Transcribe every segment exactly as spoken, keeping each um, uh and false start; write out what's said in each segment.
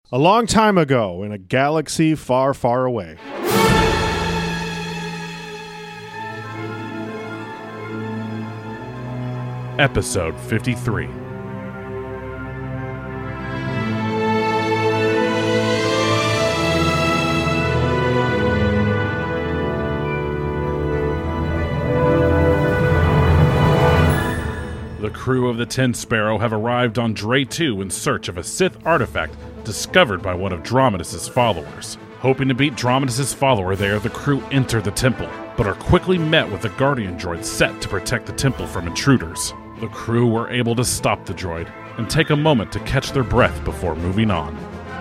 A long time ago in a galaxy far, far away. Episode fifty-three. The crew of the Tin Sparrow have arrived on Dre two in search of a Sith artifact discovered by one of Dromidas' followers. Hoping to beat Dromidas' follower there, the crew enter the temple, but are quickly met with a Guardian droid set to protect the temple from intruders. The crew were able to stop the droid and take a moment to catch their breath before moving on.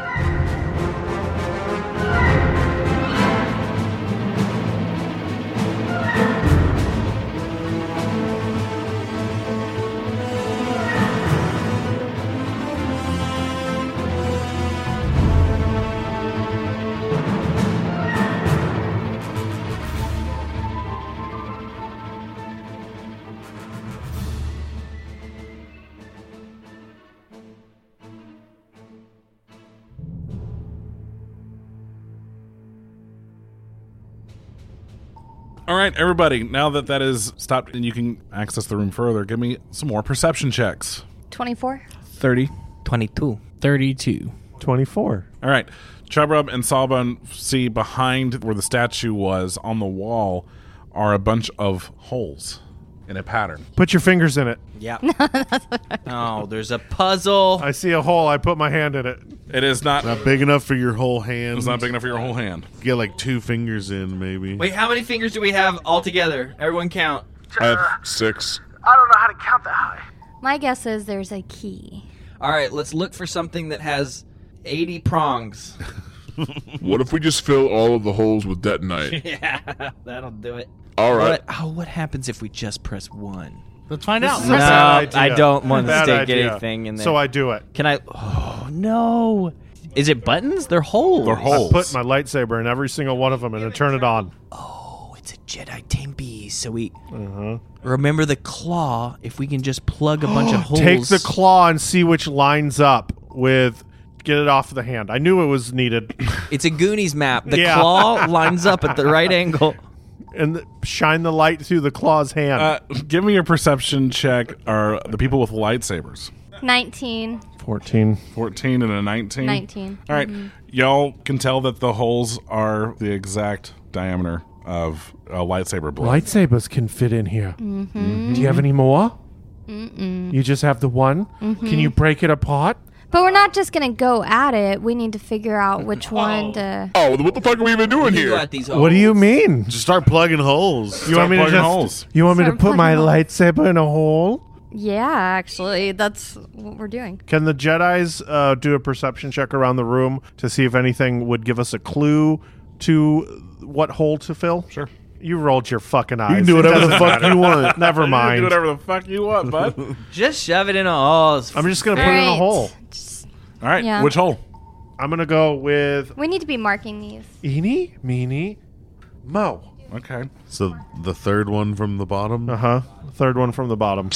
All right, everybody, now that that is stopped and you can access the room further, give me some more perception checks. twenty-four. thirty. twenty-two. thirty-two. twenty-four. All right, Chubrub and Sawbone see behind where the statue was on the wall are a bunch of holes in a pattern. Put your fingers in it. Yeah. Oh, there's a puzzle. I see a hole. I put my hand in it. It is not, Not big enough for your whole hand. it's not big enough for your whole hand. Get like two fingers in, maybe. Wait, how many fingers do we have all together? Everyone count. Uh, I have six. I don't know how to count that high. My guess is there's a key. All right, let's look for something that has eighty prongs. What if we just fill all of the holes with detonite? Yeah, that'll do it. All right. What, oh, what happens if we just press one? Let's find out. is a bad No, idea. I don't want to Bad stick idea. anything in there. So I do it. Can I? Oh, no. Is it buttons? They're holes. They're holes. I put my lightsaber in every single one of them and then turn it on. Oh, it's a Jedi Tempe. So we remember the claw. If we can just plug a bunch of holes. Take the claw and see which lines up with... Get it off the hand. I knew it was needed. It's a Goonies map. The Yeah. claw lines up at the right angle. And th- shine the light through the claw's hand. Uh, give me your perception check, are the people with lightsabers. nineteen. fourteen. fourteen and a nineteen? nineteen. All right, y'all can tell that the holes are the exact diameter of a lightsaber blade. Lightsabers can fit in here. Mm-hmm. Do you have any more? Mm-mm. You just have the one? Mm-hmm. Can you break it apart? But we're not just going to go at it. We need to figure out which one to... Oh, what the fuck are we even doing You here? got these holes. What do you mean? Just start plugging holes. You want me to plugging just? holes. You want me to Start put my plugging lightsaber in a hole? Yeah, actually, that's what we're doing. Can the Jedis uh, do a perception check around the room to see if anything would give us a clue to what hole to fill? Sure. You rolled your fucking eyes. You can do It whatever the doesn't fuck matter. you want. Never You can mind. do whatever the fuck you want, bud. Just shove it in a hole. I'm just gonna put it in a Alright. hole. Just- All right, Yeah. which hole? I'm gonna go with we need to be marking these. eeny, meeny, mo. Okay. So the third one from the bottom. Uh huh. Third one from the bottom.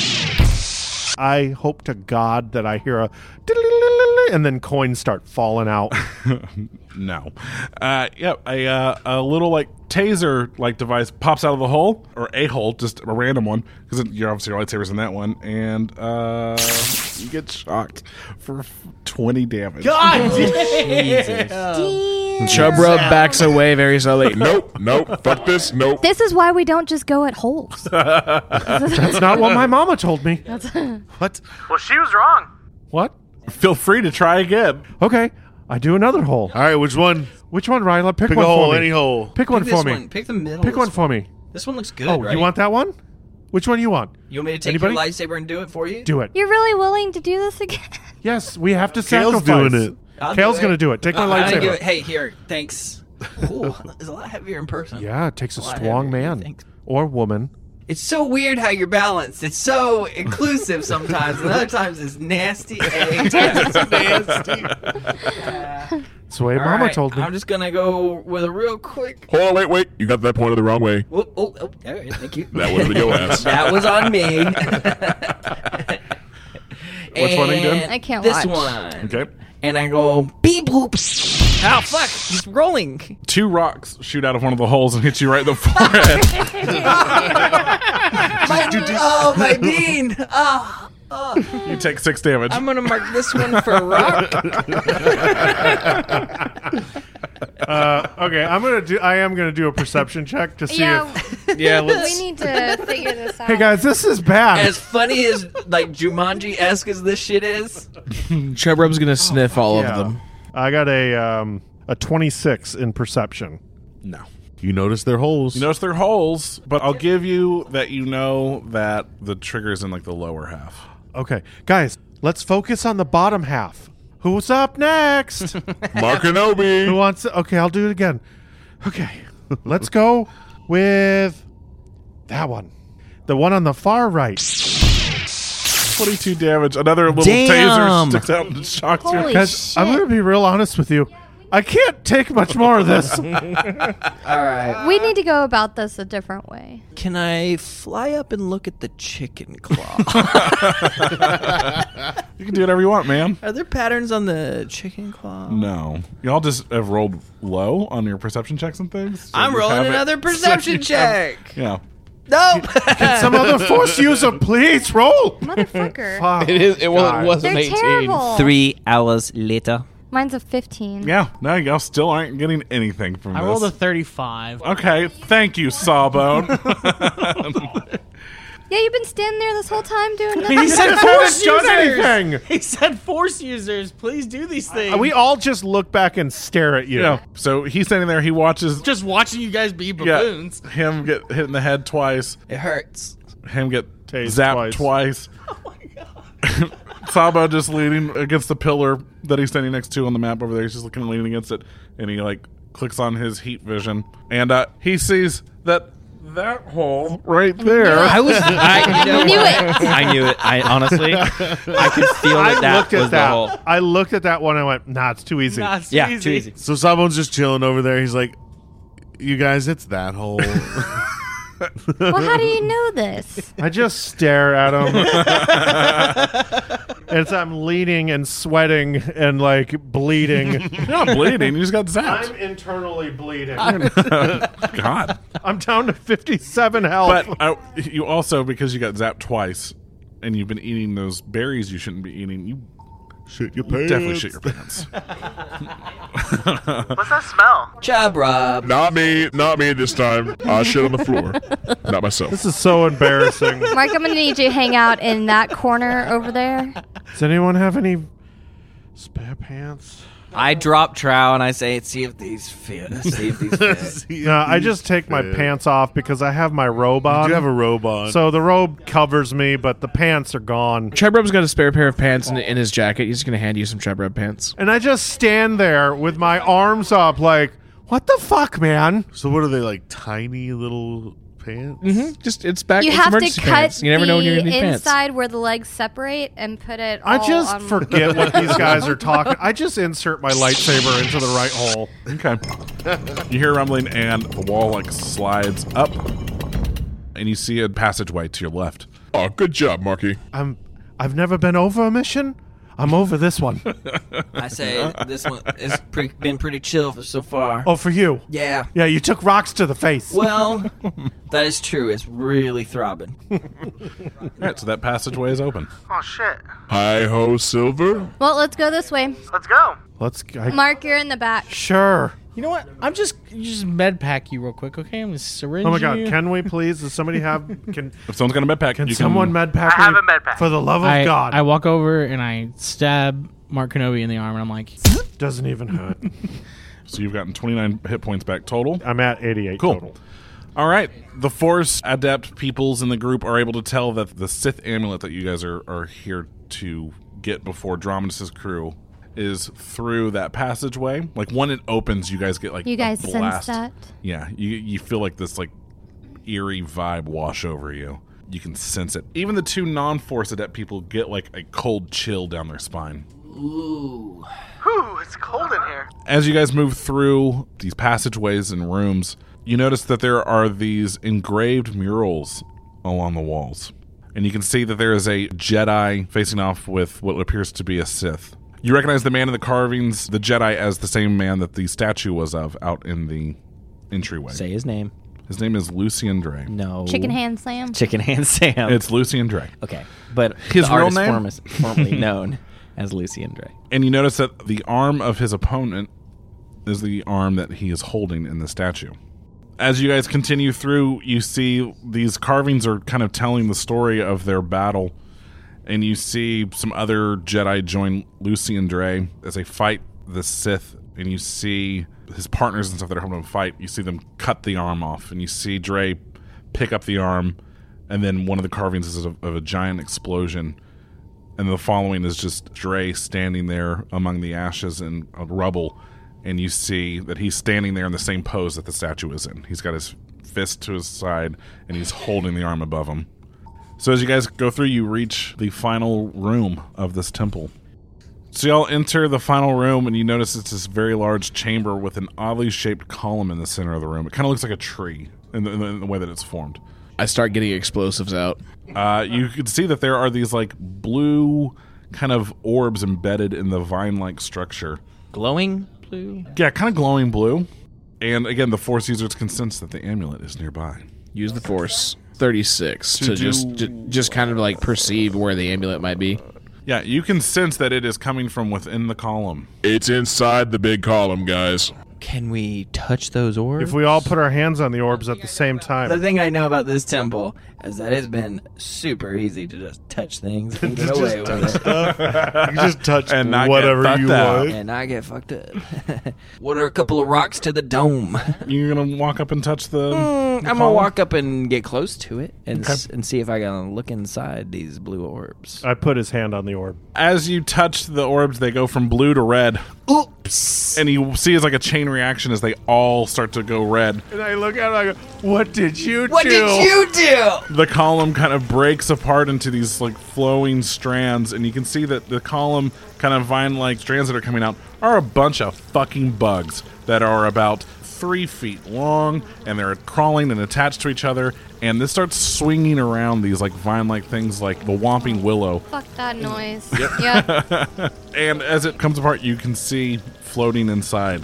I hope to God that I hear a and then coins start falling out. No. Uh, yeah, a, uh, a little, like, taser-like device pops out of the hole, or a hole, just a random one, because you're obviously your lightsaber's in that one, and uh, you get shocked for twenty damage. God Jesus. Chubrub backs away very slowly. Nope, nope, fuck this, nope. This is why we don't just go at holes. That's not what my mama told me. What? Well, she was wrong. What? Feel free to try again. Okay, I do another hole. All right, which one? Which one, Ryla? Pick, Pick one a hole, for me. any hole. Pick one Pick for this me. one. Pick the middle. Pick one This- for me. This one looks good, Oh, right? you want that one? Which one you want? You want me to take Anybody? your lightsaber and do it for you? Do it. You're really willing to do this again? Yes, we have to Kale's sacrifice. doing it. I'll Kale's do gonna do it. Take my Uh, I'm gonna lightsaber. give it- Hey, here. Thanks. Ooh, it's a lot heavier in person. Yeah, it takes a A lot strong heavier, man thanks. or woman. It's so weird how you're balanced. It's so inclusive sometimes, and other times it's nasty. It's nasty. That's the way All Mama right, told me. I'm just gonna go with a real quick. Hold on, wait, wait. You got that pointed the wrong way. Oh, oh, oh, all right, thank you. That was your ass. That was on me. Which one are you doing? I can't this watch. one. Okay. and I go beep boop. Oh fuck! He's rolling. Two rocks shoot out of one of the holes and hit you right in the forehead. My, oh my bean! Oh, oh. You take six damage. I'm gonna mark this one for rock. Uh, okay, I'm gonna do. I am gonna do a perception check to see Yeah, if. Yeah, we let's. need to figure this out. Hey guys, this is bad. As funny as like Jumanji-esque as this shit is, Chub Rub's gonna sniff all Yeah. of them. I got a um, a twenty-six in perception. No. You notice their holes. You notice they're holes, but I'll give you that you know that the trigger's in like the lower half. Okay, guys, let's focus on the bottom half. Who's up next? Mark Kenobi. Who wants? To, okay, I'll do it again. Okay, let's go with that one, the one on the far right. twenty-two damage. Another little Damn. taser sticks out and shocks you. Holy Guys, I'm shit. gonna be real honest with you. I can't take much more of this. all right. We need to go about this a different way. Can I fly up and look at the chicken claw? You can do whatever you want, man. Are there patterns on the chicken claw? No. Y'all just have rolled low on your perception checks and things. so I'm you rolling have it- another so perception you have- check. Yeah. No. Can some other force user please roll? Motherfucker. Fuck. It is. It, well, God. it was They're an eighteen. terrible. Three hours later. Mine's a fifteen. Yeah. No, y'all still aren't getting anything from I this. rolled a thirty-five. Okay. Thank you, Sawbone. Yeah, you've been standing there this whole time doing nothing. He said Haven't force done users. anything. He said force users. Please do these things. We all just look back and stare at you. Yeah. So he's standing there. He watches just watching you guys be yeah, baboons. him get hit in the head twice. It hurts. Him get Tased zapped twice. twice. Oh my god. Sabo just leaning against the pillar that he's standing next to on the map over there. He's just looking leaning against it, and he like clicks on his heat vision, and uh, he sees that that hole right there. I was. I You knew it. I knew it. I honestly, I could feel I that that looked was at the that. hole. I looked at that one and I went, nah, it's too easy. Nah, it's Yeah, easy. too easy. So Sabone's just chilling over there. He's like, "You guys, it's that hole." Well, how do you know this? I just stare at him. As I'm leaning and sweating and like bleeding. You're not bleeding. You just got zapped. I'm internally bleeding. God. I'm down to fifty-seven health. But uh, you also, because you got zapped twice, and you've been eating those berries you shouldn't be eating, you Shit your you pants. definitely shit your pants. What's that smell? Job, Rob. Not me. Not me this time. I shit on the floor. Not myself. This is so embarrassing. Mark, I'm going to need you to hang out in that corner over there. Does anyone have any spare pants? I drop trow and I say, see if these fit. See if these fit. No, I just take my pants off because I have my robe You on. do have a robe on. So the robe covers me, but the pants are gone. Chub Rub's got a spare pair of pants in, in his jacket. He's going to hand you some Chub Rub pants. And I just stand there with my arms up like, what the fuck, man? So what are they, like tiny little pants? Mm-hmm. Just it's back. You it's have to emergency cut pants. You never know when you're the going to need pants. inside where the legs separate and put it I all just on- forget what these guys are talking. I just insert my lightsaber into the right hole. Okay. You hear rumbling, and the wall like slides up, and you see a passageway to your left. Oh, good job, Marky. I'm. I've never been over a mission. I'm over this one. I say, this one has pre- been pretty chill for so far. Oh, for you. Yeah. Yeah, you took rocks to the face. Well, that is true. It's really throbbing. All right, so that passageway is open. Oh shit. Hi ho, Silver. Well, let's go this way. Let's go. Let's. I, Mark, you're in the back. sure. You know what? I'm just just med pack you real quick, okay? I'm gonna syringe Oh my god, you. can we please? Does somebody have? Can If someone's got a med pack, Can you someone can, med pack I have me? a med pack. For the love of I, God. I walk over and I stab Mark Kenobi in the arm, and I'm like, Doesn't even hurt. So you've gotten twenty-nine hit points back total. I'm at eighty-eight Cool. total. All right. The Force adept peoples in the group are able to tell that the Sith amulet that you guys are, are here to get before Dromidas' crew is through that passageway. Like when it opens, you guys get like You a guys sense blast. that? Yeah, you you feel like this like eerie vibe wash over you. You can sense it. Even the two non-Force adept people get like a cold chill down their spine. Ooh. Whew, it's cold in here. As you guys move through these passageways and rooms, you notice that there are these engraved murals along the walls. And you can see that there is a Jedi facing off with what appears to be a Sith. You recognize the man in the carvings, the Jedi, as the same man that the statue was of out in the entryway. Say his name. His name is Lucian Dre. No. Chicken Hand Sam. Chicken Hand Sam. It's Lucian Dre. Okay. But His the real artist name? form is formerly known as Lucian Dre. And you notice that the arm of his opponent is the arm that he is holding in the statue. As you guys continue through, you see these carvings are kind of telling the story of their battle. And you see some other Jedi join Lucian Dre as they fight the Sith. And you see his partners and stuff that are helping him fight. You see them cut the arm off. And you see Dre pick up the arm. And then one of the carvings is of, of a giant explosion. And the following is just Dre standing there among the ashes and uh, rubble. And you see that he's standing there in the same pose that the statue is in. He's got his fist to his side, and he's holding the arm above him. So as you guys go through, you reach the final room of this temple. So y'all enter the final room, and you notice it's this very large chamber with an oddly shaped column in the center of the room. It kind of looks like a tree in the, in the way that it's formed. I start getting explosives out. Uh, you can see that there are these like blue kind of orbs embedded in the vine-like structure. Glowing blue? Yeah, kind of glowing blue. And again, the Force users can sense that the amulet is nearby. Use the Force. thirty-six To to, do- just ju- just kind of like perceive where the amulet might be. Yeah, you can sense that it is coming from within the column. It's inside the big column, guys. Can we touch those orbs? If we all put our hands on the orbs at the same The time. thing I know about this temple is that it's been super easy to just touch things and get away with it. You can just touch And not get whatever fucked you up. want. And not get fucked up. What are a couple of rocks to the dome? You're going to walk up and touch the... Mm, the I'm going to column? walk up and get close to it and, Okay. s- and see if I can look inside these blue orbs. I put his hand on the orb. As you touch the orbs, they go from blue to red. Oops. And you see it's like a chain reaction as they all start to go red. And I look at it and I go, what did you What do? did you do? The column kind of breaks apart into these like flowing strands, and you can see that the column kind of vine-like strands that are coming out are a bunch of fucking bugs that are about three feet long, and they're crawling and attached to each other. And this starts swinging around these like vine-like things, like the Whomping Willow. Fuck that noise. Yep. And as it comes apart, you can see floating inside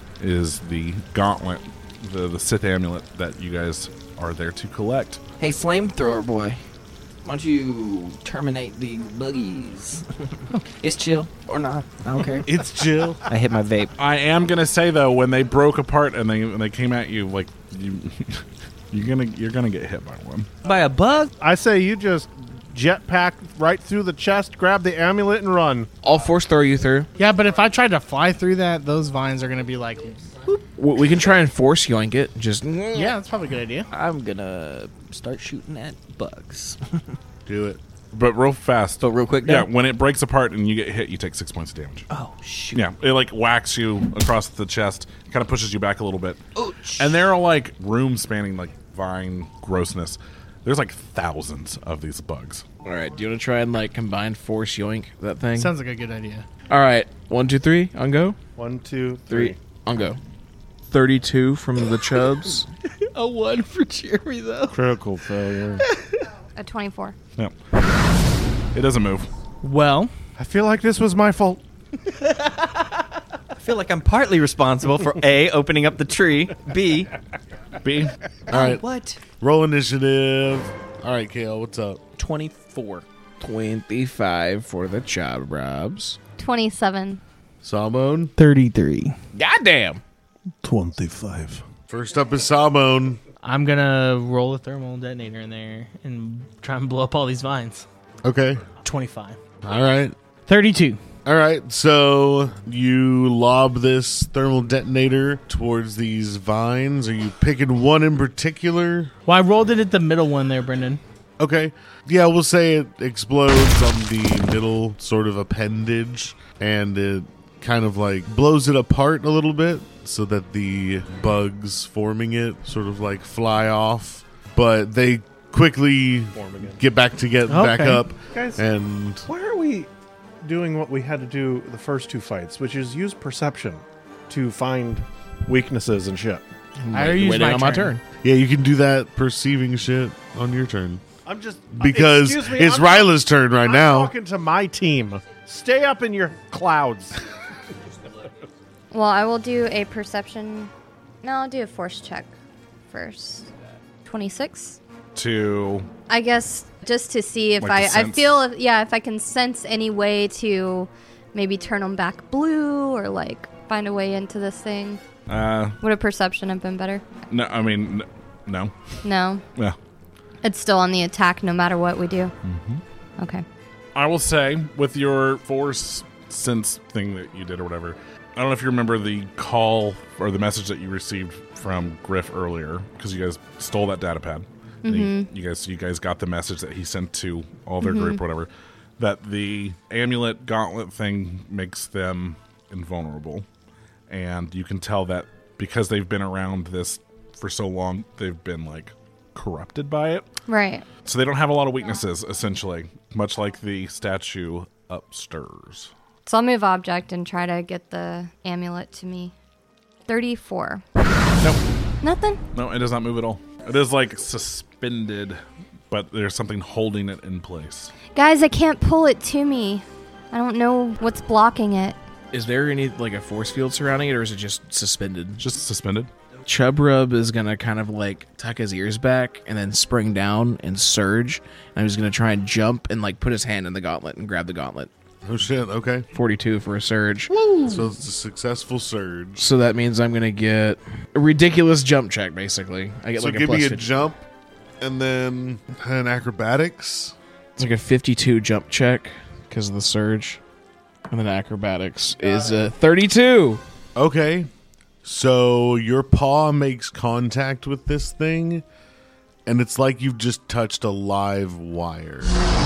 is the gauntlet, the the Sith amulet that you guys are there to collect. Hey, flamethrower boy. Why don't you terminate the buggies? It's chill or not. I don't care. It's Jill. I hit my vape. I am gonna say though, when they broke apart and they when they came at you, like you, you're gonna you're gonna get hit by one. By a bug? I say you just jetpack right through the chest, grab the amulet, and run. I'll Force throw you through. Yeah, but if I tried to fly through that, those vines are going to be like, W- We can try and Force yoink it. Just yeah, that's probably a good idea. I'm going to start shooting at bugs. Do it. But real fast. So real quick Yeah, now? when it breaks apart and you get hit, you take six points of damage. Oh, shoot. Yeah, it like whacks you across the chest, kind of pushes you back a little bit. Ouch. And there are like room spanning like vine grossness. There's like thousands of these bugs. all right. Do you want to try and like combine Force yoink that thing? Sounds like a good idea. All right. One, two, three. On go. One, two, Three. three. On go. Thirty-two from the Chubs. A one for Jeremy, though. Critical failure. A twenty-four. Yeah. It doesn't move. Well, I feel like this was my fault. I feel like I'm partly responsible for A, opening up the tree, B, B. All right. What? Roll initiative. All right, Kale, what's up? twenty-four. Twenty-five for the Chub Robs. twenty-seven. Sawbone. thirty-three. Goddamn. twenty-five. First up is Sawbone. I'm going to roll a thermal detonator in there and try and blow up all these vines. Okay. twenty-five. All right. thirty-two. All right, so you lob this thermal detonator towards these vines. Are you picking one in particular? Well, I rolled it at the middle one there, Brendan. Okay. Yeah, we'll say it explodes on the middle sort of appendage, and it kind of like blows it apart a little bit so that the bugs forming it sort of like fly off. But they quickly get back to get back Okay. up. Guys, And why are we doing what we had to do the first two fights, which is use perception to find weaknesses and shit? I already used Waiting my on my turn. turn. yeah, you can do that perceiving shit on your turn. I'm just because excuse me, it's I'm Ryla's turn right I'm now. talking to my team. Stay up in your clouds. Well, I will do a perception. No, I'll do a force check first. twenty-six. To I guess just to see if Like I, to I sense? feel, if, yeah, if I can sense any way to maybe turn them back blue or like find a way into this thing. uh, Would a perception have been better? no, I mean, n- no. No. Yeah. It's still on the attack no matter what we do. Mm-hmm. Okay. I will say, with your force sense thing that you did or whatever, I don't know if you remember the call or the message that you received from Griff earlier, because you guys stole that data pad. And Mhm. You, you guys, you guys got the message that he sent to all their group, Mhm. or whatever. That the amulet gauntlet thing makes them invulnerable, and you can tell that because they've been around this for so long, they've been like corrupted by it. Right. So they don't have a lot of weaknesses, essentially, much like the statue upstairs. So I'll move object and try to get the amulet to me. thirty-four. Nope. Nothing? No, it does not move at all. It is like suspended, but there's something holding it in place. Guys, I can't pull it to me. I don't know what's blocking it. Is there any like a force field surrounding it, or is it just suspended? Just suspended. Chubrub is gonna kind of like tuck his ears back and then spring down and surge. And I'm just gonna try and jump and like put his hand in the gauntlet and grab the gauntlet. Oh shit! Okay. forty-two for a surge. So it's a successful surge. So that means I'm gonna get a ridiculous jump check. Basically, I get So like a give plus me a fifty. jump, and then an acrobatics. It's like a fifty-two jump check because of the surge, and then acrobatics is a thirty-two. Okay. So your paw makes contact with this thing, and it's like you've just touched a live wire.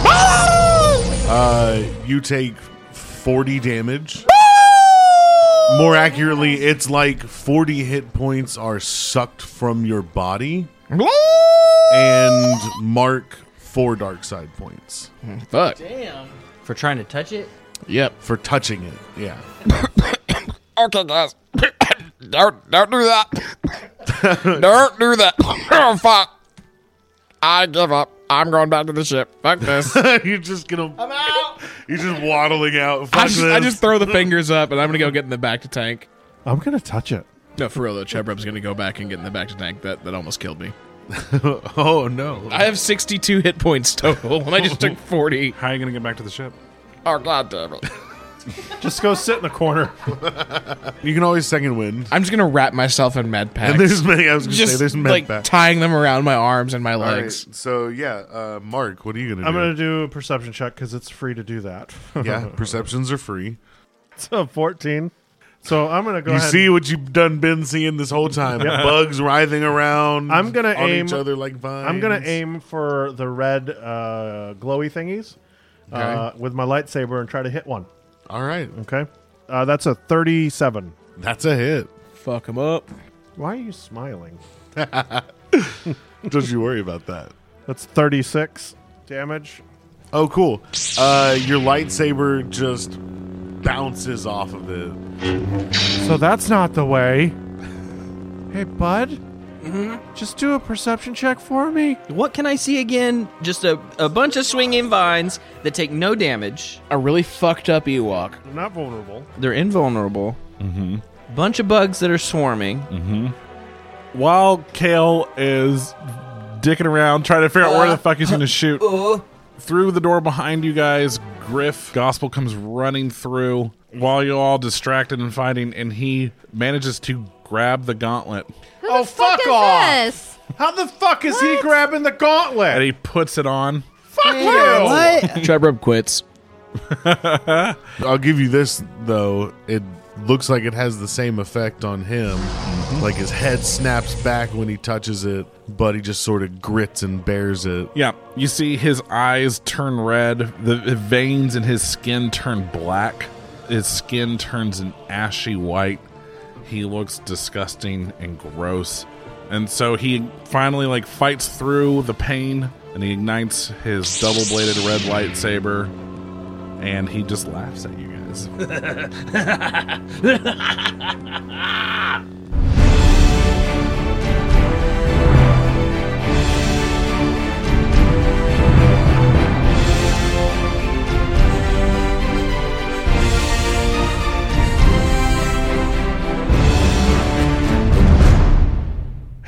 Uh, you take forty damage. More accurately, it's like forty hit points are sucked from your body, and mark four dark side points. Fuck. Damn. For trying to touch it? Yep. For touching it, yeah. Okay, guys. Don't don't do that. Don't do that. Oh fuck! I give up. I'm going back to the ship. Fuck this. You're just gonna. I'm out. You're just waddling out. Fuck I just, this. I just throw the fingers up, and I'm gonna go get in the back to tank. I'm gonna touch it. No, for real though, Chubrub's gonna go back and get in the back to tank. That that almost killed me. Oh no! I have sixty-two hit points total, and I just took forty. How are you gonna get back to the ship? Oh god damn it! Just go sit in the corner. You can always second wind. I'm just gonna wrap myself in med packs. And there's many. I was gonna just say there's med like packs. tying them around my arms and my All right, legs. so yeah, uh, Mark, what are you gonna I'm do? gonna do a perception check because it's free to do that. Yeah, perceptions are free. So fourteen. So I'm gonna go you ahead. see what you've done been seeing this whole time. Yeah. Bugs writhing around. I'm gonna on aim each other like vines. I'm gonna aim for the red uh, glowy thingies uh, with my lightsaber and try to hit one. All right. Okay. Uh, that's a thirty-seven. That's a hit. Fuck him up. Why are you smiling? Don't you worry about that. That's thirty-six damage. Oh, cool. Uh, your lightsaber just bounces off of it. So that's not the way. Hey, bud. Mm-hmm. Just do a perception check for me. What can I see again? Just a, a bunch of swinging vines that take no damage. A really fucked up Ewok. They're not vulnerable. They're invulnerable. Mm-hmm. Bunch of bugs that are swarming. Mm-hmm. While Kale is dicking around trying to figure out where the fuck he's going to shoot, Uh, through the door behind you guys, Griff Gospel comes running through while you're all distracted and fighting, and he manages to grab the gauntlet. Who Oh, the fuck, fuck is off. this? How the fuck is he grabbing the gauntlet? And he puts it on. Fuck you! what? Chubrub quits. I'll give you this though. It looks like it has the same effect on him. Like his head snaps back when he touches it, but he just sort of grits and bears it. Yeah, you see his eyes turn red, the the veins in his skin turn black, his skin turns an ashy white. He looks disgusting and gross. And so he finally like fights through the pain, and he ignites his double-bladed red lightsaber, and he just laughs at you guys.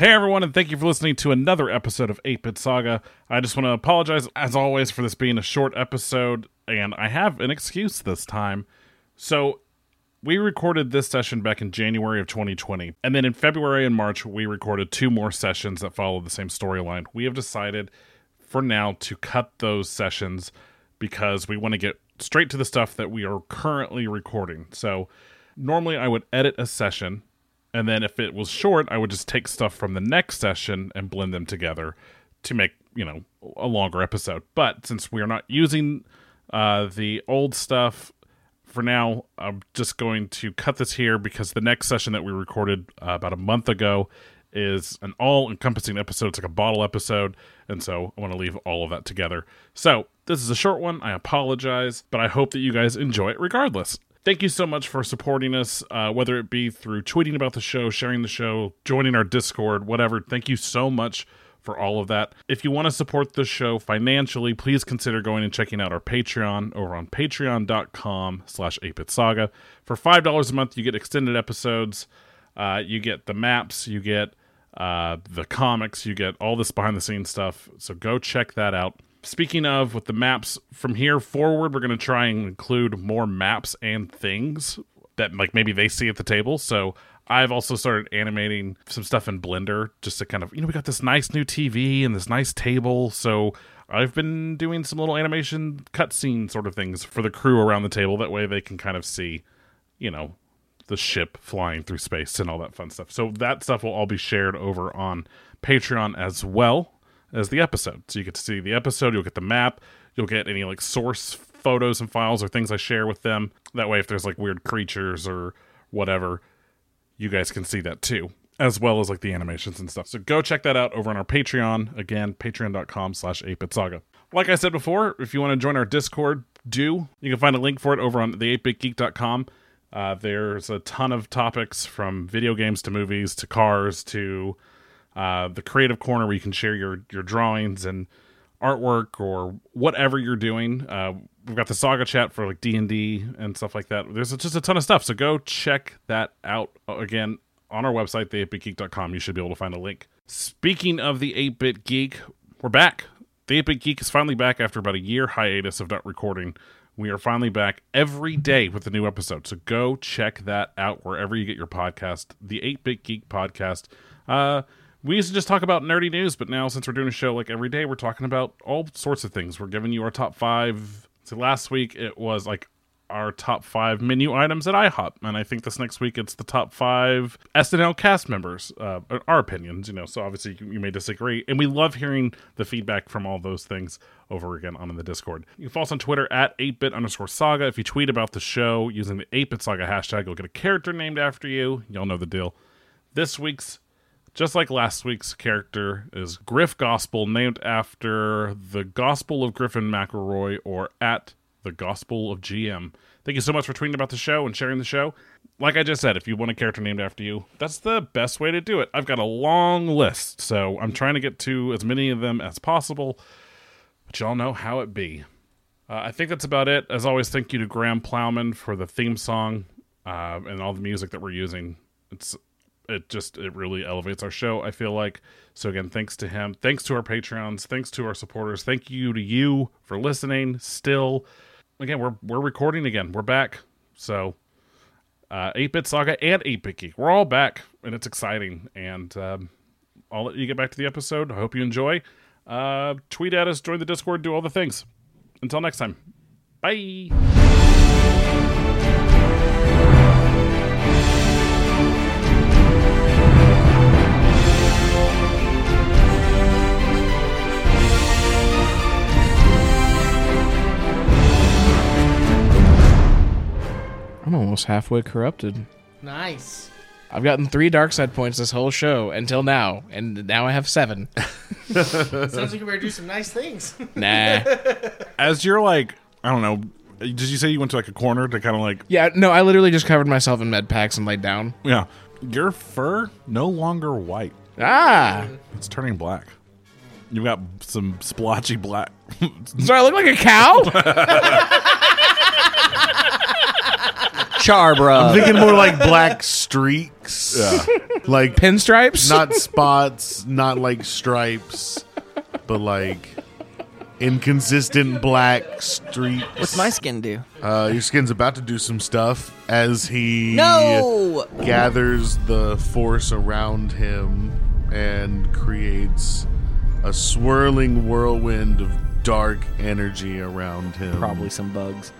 Hey everyone, and thank you for listening to another episode of eight bit Saga. I just want to apologize, as always, for this being a short episode, and I have an excuse this time. So, we recorded this session back in January of twenty twenty, and then in February and March, we recorded two more sessions that follow the same storyline. We have decided, for now, to cut those sessions because we want to get straight to the stuff that we are currently recording. So, normally I would edit a session, and then if it was short, I would just take stuff from the next session and blend them together to make, you know, a longer episode. But since we are not using uh, the old stuff, for now, I'm just going to cut this here because the next session that we recorded uh, about a month ago is an all-encompassing episode. It's like a bottle episode, and so I want to leave all of that together. So, this is a short one. I apologize, but I hope that you guys enjoy it regardless. Thank you so much for supporting us, uh, whether it be through tweeting about the show, sharing the show, joining our Discord, whatever. Thank you so much for all of that. If you want to support the show financially, please consider going and checking out our Patreon over on patreon.com slash 8bitsaga. For five dollars a month, you get extended episodes, uh, you get the maps, you get uh, the comics, you get all this behind-the-scenes stuff, so go check that out. Speaking of, with the maps, from here forward, we're going to try and include more maps and things that like maybe they see at the table. So I've also started animating some stuff in Blender just to kind of, you know, we got this nice new T V and this nice table. So I've been doing some little animation cutscene sort of things for the crew around the table. That way they can kind of see, you know, the ship flying through space and all that fun stuff. So that stuff will all be shared over on Patreon as well as the episode. So you get to see the episode, you'll get the map, you'll get any like source photos and files or things I share with them. That way if there's like weird creatures or whatever, you guys can see that too, as well as like the animations and stuff. So go check that out over on our Patreon. Again, patreon.com slash 8bitsaga. Like I said before, if you want to join our Discord, do. You can find a link for it over on the eight bit geek dot com. Uh, there's a ton of topics from video games to movies to cars to Uh, the creative corner where you can share your, your drawings and artwork or whatever you're doing. Uh, we've got the Saga chat for like D and D and stuff like that. There's just a ton of stuff. So go check that out. Again, on our website, the eight bit geek dot com. You should be able to find a link. Speaking of the eight bit Geek, we're back. The eight bit Geek is finally back after about a year hiatus of not recording. We are finally back every day with a new episode. So go check that out wherever you get your podcast. The eight bit Geek podcast. Uh... We used to just talk about nerdy news, but now since we're doing a show like every day, we're talking about all sorts of things. We're giving you our top five. So last week it was like our top five menu items at IHOP, and I think this next week it's the top five S N L cast members. Uh, our opinions, you know. So obviously you may disagree, and we love hearing the feedback from all those things over again on the Discord. You can follow us on Twitter at eight bit underscore saga. If you tweet about the show using the eight bit saga hashtag, you'll get a character named after you. Y'all know the deal. This week's, just like last week's character, is Griff Gospel, named after the Gospel of Griffin McElroy, or at the Gospel of G M. Thank you so much for tweeting about the show and sharing the show. Like I just said, if you want a character named after you, that's the best way to do it. I've got a long list, so I'm trying to get to as many of them as possible, but y'all know how it be. Uh, I think that's about it. As always, thank you to Graham Plowman for the theme song uh, and all the music that we're using. It's It just, it really elevates our show, I feel like. So again, thanks to him. Thanks to our Patreons. Thanks to our supporters. Thank you to you for listening still. Again, we're we're recording again. We're back. So, uh, eight bit Saga and eight bit Geek. We're all back, and it's exciting. And um, I'll let you get back to the episode. I hope you enjoy. Uh, tweet at us, join the Discord, do all the things. Until next time. Bye! I'm almost halfway corrupted. Nice. I've gotten three dark side points this whole show until now, and now I have seven. Sounds like you better do some nice things. Nah. As you're like, I don't know, did you say you went to like a corner to kind of like... Yeah, no, I literally just covered myself in med packs and laid down. Yeah. Your fur, no longer white. Ah! It's turning black. You got some splotchy black. So I look like a cow? Charbra. I'm thinking more like black streaks. Yeah. Like Pinstripes? not spots, not like stripes, but like inconsistent black streaks. What's my skin do? Uh, your skin's about to do some stuff as he No! gathers the force around him and creates a swirling whirlwind of dark energy around him. Probably some bugs.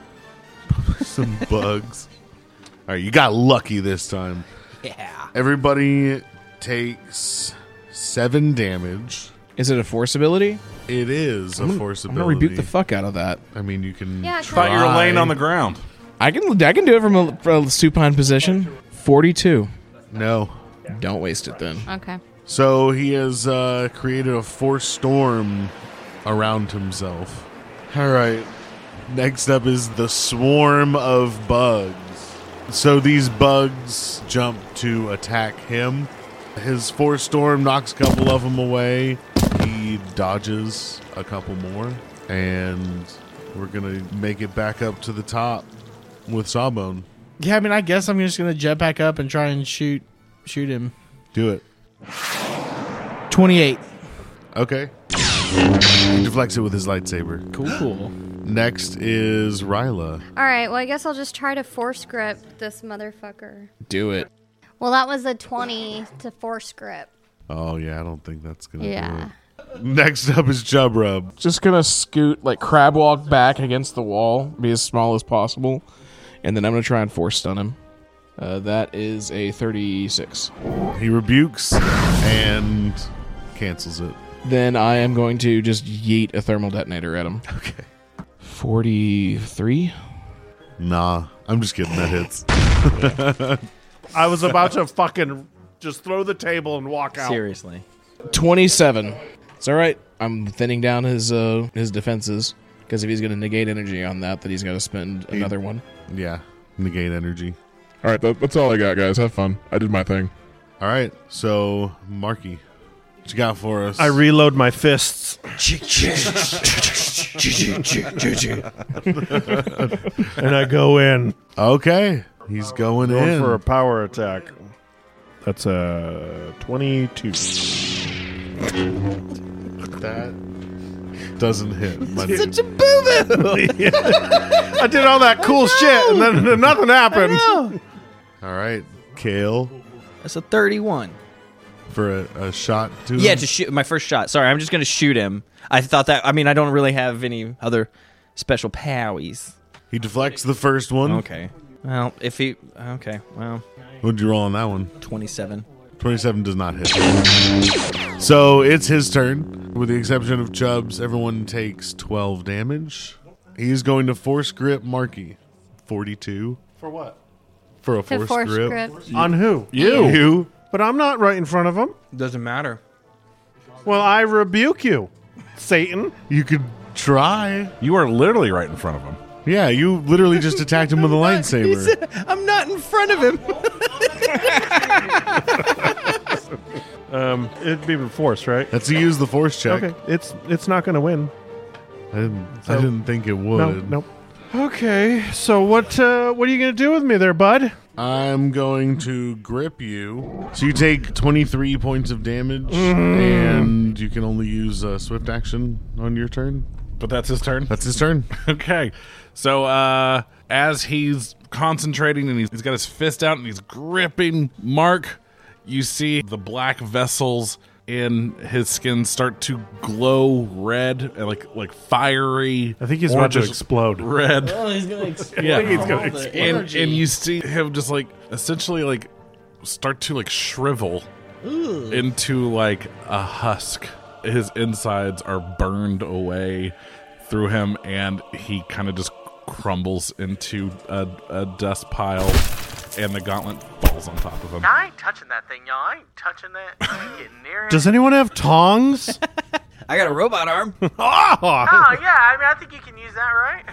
Some bugs. All right, you got lucky this time. Yeah. Everybody takes seven damage. Is it a force ability? It is a I'm gonna- force I'm ability. gonna rebuke the fuck out of that. I mean, you can. Yeah, try. Thought you were laying on the ground. I can I can do it from a, from a supine position. forty-two. No. Don't waste it then. Okay. So he has uh, created a force storm around himself. All right. Next up is the swarm of bugs. So these bugs jump to attack him. His force storm knocks a couple of them away. He dodges a couple more. And we're going to make it back up to the top with Sawbone. Yeah, I mean, I guess I'm just gonna jet back up and try and shoot, shoot him. Do it. twenty-eight. Okay. He deflects it with his lightsaber. Cool, cool. Next is Ryla. All right. Well, I guess I'll just try to force grip this motherfucker. Do it. Well, that was a twenty to force grip. Oh, yeah, I don't think that's going to Yeah. do it. Next up is Chubrub. Just gonna scoot, like crab walk back against the wall, be as small as possible, and then I'm gonna try and force stun him. Uh, that is a thirty-six. He rebukes and cancels it. Then I am going to just yeet a thermal detonator at him. Okay. forty-three? Nah, I'm just kidding. That hits. I was about to fucking just throw the table and walk out. Seriously. twenty-seven. It's all right. I'm thinning down his uh, his defenses, because if he's going to negate energy on that, then he's got to spend He- another one. Yeah, negate energy. All right, that, that's all I got, guys. Have fun. I did my thing. All right, so Marky, what you got for us? I reload my fists. And I go in. Okay, he's going, Going in. for a power attack. That's a twenty-two. That doesn't hit. My Such a boo-boo! I did all that cool shit, and then, then nothing happened. All right, Kale, That's a thirty-one. for a, a shot to Yeah, him? to shoot my first shot. Sorry, I'm just gonna shoot him. I thought that. I mean, I don't really have any other special powies. He deflects the first one. Okay. Well, if he. Okay. Well, What'd you roll on that one? twenty-seven. twenty-seven does not hit. So it's his turn. With the exception of Chubbs, everyone takes twelve damage. He's going to force grip Marky. forty-two. For what? For a To force, force grip. grip. On who? You. You. But I'm not right in front of him. Doesn't matter. Well, I rebuke you, Satan. You could try. You are literally right in front of him. Yeah, you literally just attacked him with a lightsaber. I'm not in front of him. Um, it'd be force, right? That's to use the force check. Okay, it's it's not going to win. I didn't. So- I didn't think it would. No, nope. Okay, so what uh, what are you going to do with me there, bud? I'm going to grip you. So you take twenty-three points of damage, and you can only use a swift action on your turn. But that's his turn? That's his turn. Okay. So uh, as he's concentrating and he's, he's got his fist out and he's gripping Mark, you see the black vessels in his skin start to glow red, and like like fiery. I think he's about to orangish explode. Red. Oh, he's gonna explode. Yeah. I think he's gonna All the explode. and, energy. and you see him just like essentially like start to like shrivel Ooh. into like a husk. His insides are burned away through him, and he kind of just crumbles into a, a dust pile, and the gauntlet falls on top of him. I ain't touching that thing, y'all. I ain't touching that. I ain't getting near it. Does anyone have tongs? I got a robot arm. oh, Oh, yeah. I mean, I think you can use that, right?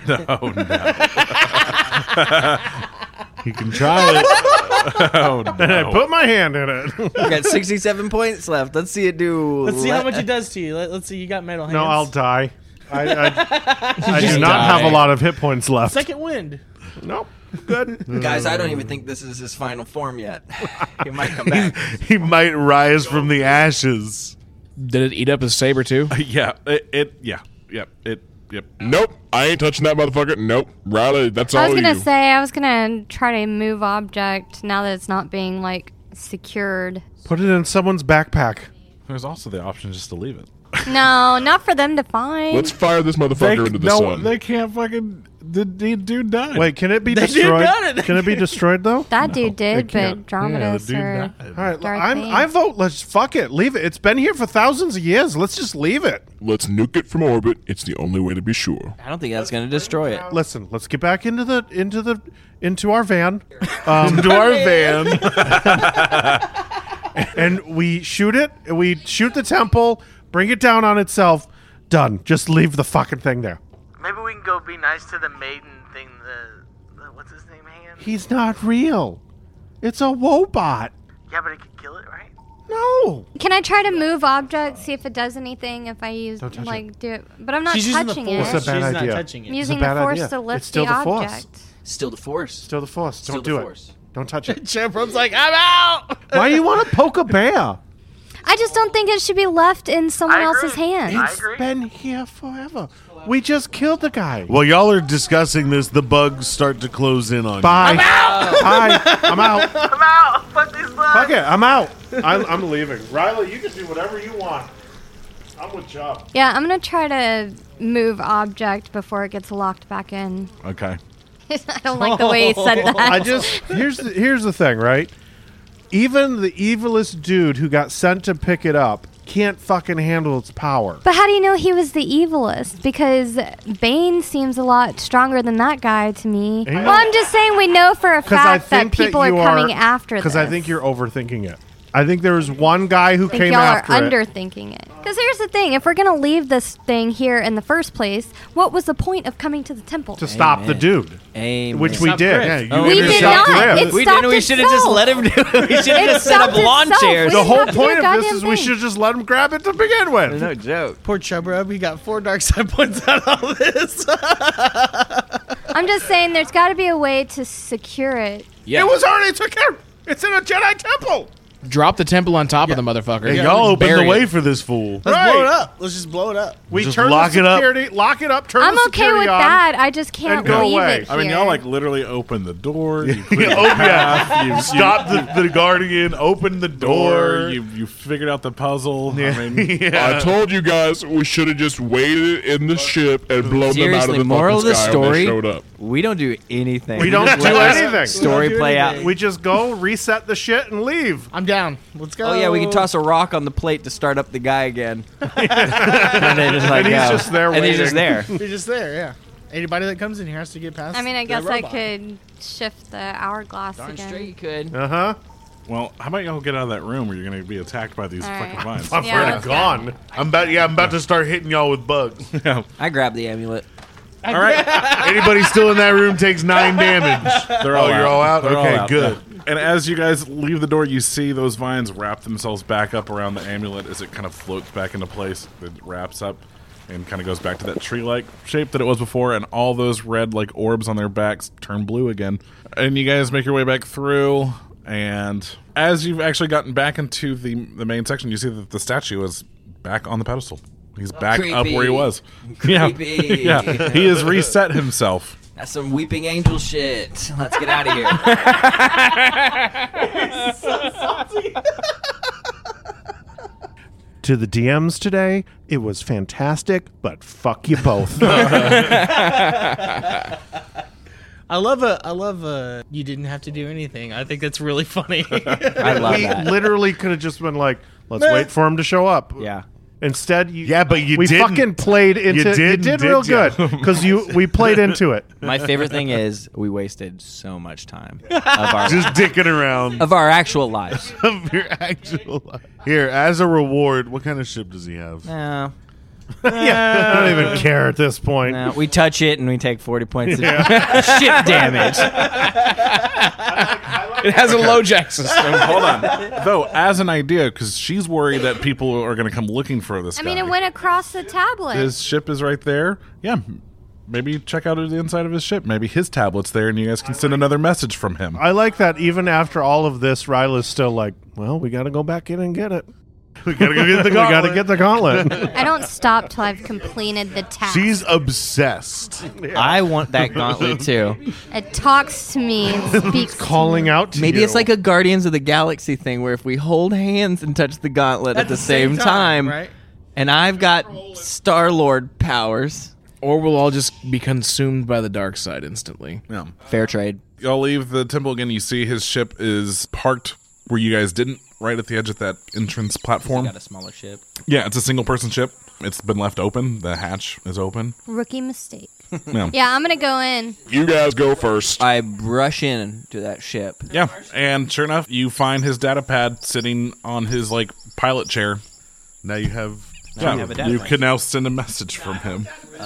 Oh no! You can try it. Oh no! and I put my hand in it. I got sixty-seven points left. Let's see it do. Let's see how le- much it does to you. Let, let's see. You got metal hands. no, I'll die. I, I, I do Just not die. have a lot of hit points left. Second wind. Nope. Good. Guys, I don't even think this is his final form yet. He might come back. He might rise from the ashes. Did it eat up his saber too? yeah, it, it. Yeah, yep. It. Yep. Nope. I ain't touching that motherfucker. Nope. Riley, that's all I was gonna you. say I was gonna try to move object now that it's not being like secured. Put it in someone's backpack. There's also the option just to leave it. No, not for them to find. Let's fire this motherfucker into the no, sun. they can't fucking. The, the dude died. Wait, can it be They destroyed? done it. Can it be destroyed though? that dude did, can't. but Dromidas or All right, Darth I'm, Bane. I vote. Let's fuck it. Leave it. It's been here for thousands of years. Let's just leave it. Let's nuke it from orbit. It's the only way to be sure. I don't think that's going to destroy it. Listen, let's get back into the into the into our van. Um, To our van. and we shoot it. and We shoot the temple. Bring it down on itself. Done. Just leave the fucking thing there. Maybe we can go be nice to the maiden thing. The, the what's his name? Hand. He's not real. It's a wobot. Yeah, but it could kill it, right? No. Can I try to move object, see if it does anything if I use Don't touch like do it? But I'm not She's using the touching force. it. That's a bad She's idea. not touching it. I'm using It's a the bad force idea. to lift It's still the the Force. object. Still the force. Still the force. Still Don't the do force. it. Don't touch it. Champrum's like, I'm out. Why do you want to poke a bear? I just don't think it should be left in someone I agree. else's hands. I It's agree. been here forever. We just killed the guy. While y'all are discussing this, the bugs start to close in on Bye. you. Bye. I'm out. I'm out. Fuck these bugs. Fuck it. I'm out. I'm, I'm leaving. Riley, you can do whatever you want. I'm with Chubb. Yeah, I'm gonna try to move object before it gets locked back in. Okay. I don't like the way he said that. I just here's the, here's the thing, right? Even the evilest dude who got sent to pick it up can't fucking handle its power. But how do you know he was the evilest? Because Bane seems a lot stronger than that guy to me. Ain't Well, I'm just saying we know for a Because I fact that think people that are you coming after this. Because I think you're overthinking it. I think there was one guy who I think came y'all after are it. underthinking it. Because here's the thing: if we're gonna leave this thing here in the first place, what was the point of coming to the temple? to stop the Amen. dude, Amen. which we Stop did. Griff. Yeah, you Oh, we did intercept not. Griff. It we stopped didn't. We should have just itself. let him do it. We should have It just set up stopped lawn itself. chairs. We The didn't whole have to do a point of this goddamn is we thing. should just let him grab it to begin with. No joke. Poor Chubrub, he got four dark side points out of all this. I'm just saying, there's got to be a way to secure it. Yeah. It was already took care. It's in a Jedi temple. Drop the temple on top of the motherfucker. Hey, y'all opened Bury the way it. for this fool. Let's blow Right. it up. Let's just blow it up. We Just turn lock the it up. security, lock it up, turn I'm the okay security with on. that. I just can't and go leave away. it I mean, here. y'all like literally open the door. You You clear the open- path. You, Stop the, the guardian, open the door. door. You you figured out the puzzle. I mean, yeah. I told you guys we should have just waited in the ship and blown them out of Seriously, the moral of fucking the sky when they story: showed up. we don't do anything. We don't just do let anything. the Story We don't do play out. anything. We just go reset the shit and leave. I'm down. Let's go. Oh yeah, we can toss a rock on the plate to start up the guy again. and they just like And he's go. just there And he's just there. You're just there, yeah. Anybody that comes in here has to get past. I mean, I the guess I robot. could shift the hourglass Darn again. straight you could. Uh huh. well, how about y'all get out of that room where you're going to be attacked by these All fucking right. vines? I've Yeah, already let's go. gone. I'm about yeah, I'm about to start hitting y'all with bugs. I grabbed the amulet. All right, Anybody still in that room takes nine damage. they're Oh, all you're out. all out? They're all Okay, out, good. yeah. And as you guys leave the door, you see those vines wrap themselves back up around the amulet as it kind of floats back into place. It wraps up and kind of goes back to that tree-like shape that it was before, and all those red like orbs on their backs turn blue again. And you guys make your way back through, and as you've actually gotten back into the the main section, you see that the statue is back on the pedestal. He's back up where he Creepy. was. Creepy. Yeah, yeah. He has reset himself. That's some weeping angel shit. Let's get out of here. To the D Ms today, it was fantastic, but fuck you both. I love a. I love a. You didn't have to do anything. I think that's really funny. I love we that. literally could have just been like, let's Meh. wait for him to show up. Yeah. Instead, you Yeah, but you we didn't. fucking played into You you didn't, did did real ya? good because you we played into it. My favorite thing is we wasted so much time of our Just dicking around. of our actual lives. Of your actual life. Here, as a reward, what kind of ship does he have? No, Yeah, I don't even care at this point. no, we touch it and we take forty points of ship damage. It has a low jack system. Hold on. Though, as an idea, because she's worried that people are going to come looking for this I guy. mean, it went across the tablet. His ship is right there. Yeah. maybe check out the inside of his ship. Maybe his tablet's there, and you guys can send another message from him. I like that even after all of this, Ryla's still like, well, we got to go back in and get it. We gotta go get the We got gauntlet. to get the gauntlet. I don't stop till I've completed the task. She's obsessed. I want that gauntlet too. It talks to me and speaks Calling to me. out to Maybe you. it's like a Guardians of the Galaxy thing where if we hold hands and touch the gauntlet at, the, same, time, right? and I've got Star-Lord powers. Or we'll all just be consumed by the dark side instantly. Yeah. Fair trade. Y'all leave the temple again. You see his ship is parked where you guys didn't, right at the edge of that entrance platform. Got a smaller ship. Yeah, it's a single-person ship. It's been left open. The hatch is open. Rookie mistake. Yeah. Yeah, I'm gonna go in. You guys go first. I rush in to that ship. Yeah, and sure enough, you find his data pad sitting on his like pilot chair. Now you have. Yeah, have a data you pad. can now send a message from him.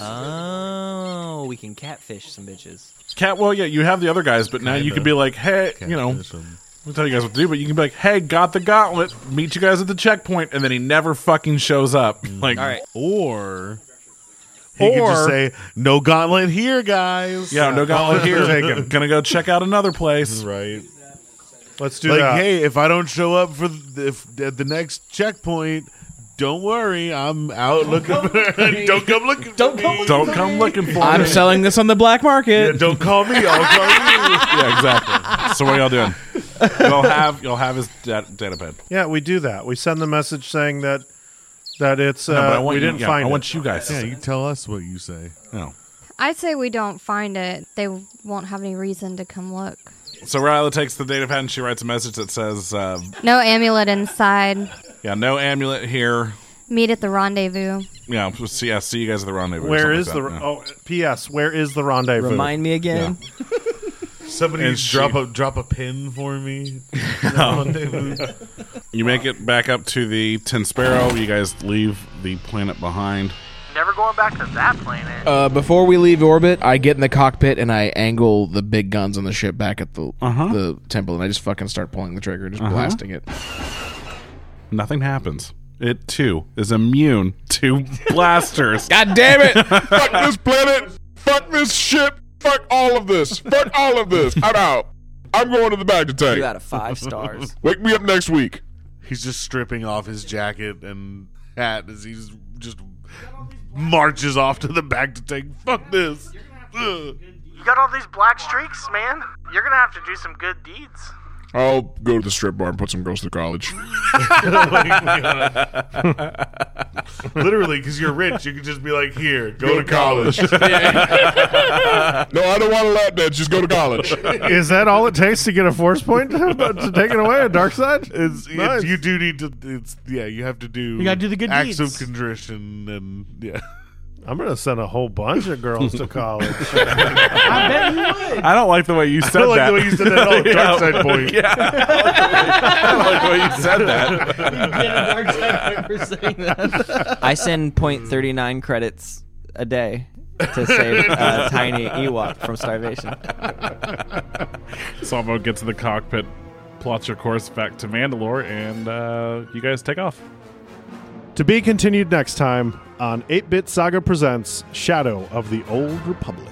Oh, we can catfish some bitches. Cat, well, yeah, you have the other guys, but now you Kinda. could be like, hey, you know, I'll tell you guys what to do, but you can be like, hey, got the gauntlet, meet you guys at the checkpoint, and then he never fucking shows up. Like, All right. Or he could just Or- say, "No gauntlet here, guys." yeah, no gauntlet here. Taken. Gonna go check out another place. Right. Let's do Like, that. hey, if I don't show up for the, if, at the next checkpoint, don't worry, I'm out looking for. Don't come looking. Don't for me. Don't come looking for I'm me. selling this on the black market. Yeah, don't call me. I'll call you. Yeah, exactly. So what are y'all doing? You'll have you'll have his data, data pad. Yeah, we do that. We send the message saying that that it's uh, No, but I want we you, didn't yeah, find I it. want you guys to Yeah, say. you tell us what you say. No. I say we don't find it. They won't have any reason to come look. So Ryla takes the data pad and she writes a message that says, uh, No amulet inside. "Yeah, no amulet here. Meet at the rendezvous. Yeah, see, yeah, see you guys at the rendezvous." or Where something is like the that, yeah. oh? P S. Where is the rendezvous? Remind me again. Somebody And drop she- a drop a pin for me. You make it back up to the Tin Sparrow. You guys leave the planet behind. Never going back to that planet. Uh, before we leave orbit, I get in the cockpit and I angle the big guns on the ship back at the Uh-huh. the temple, and I just fucking start pulling the trigger, just Uh-huh. blasting it. Nothing happens. It, too, is immune to blasters. God damn it! Fuck this planet. Fuck this ship. Fuck all of this. Fuck all of this. I'm out. I'm going to the back to tank. Two out of five stars. Wake me up next week. He's just stripping off his jacket and hat as he's just marches off to the back to take. Fuck this. Ugh. You got all these black streaks, man. You're gonna have to do some good deeds. I'll go to the strip bar and put some girls to college. Literally, because you're rich, you can just be like, "Here, go, Go to to college." college. No, I don't want a lap dance. Just go to college. Is that all it takes to get a force point to, to take it away? A dark side? It's, Nice. it's you do need to. It's yeah. You have to do. You gotta do the good acts deeds. of contrition and yeah. I'm gonna send a whole bunch of girls to college. I bet you would. I don't like the way you said I like that. the way you said that. Oh, dark side point. Yeah. I don't like the way you said that. Get a dark side point for saying that. I send point three nine credits a day to save uh, Tiny Ewok from starvation. Salvo gets in the cockpit, plots your course back to Mandalore, and uh, you guys take off. To be continued next time on eight-Bit Saga Presents Shadow of the Old Republic.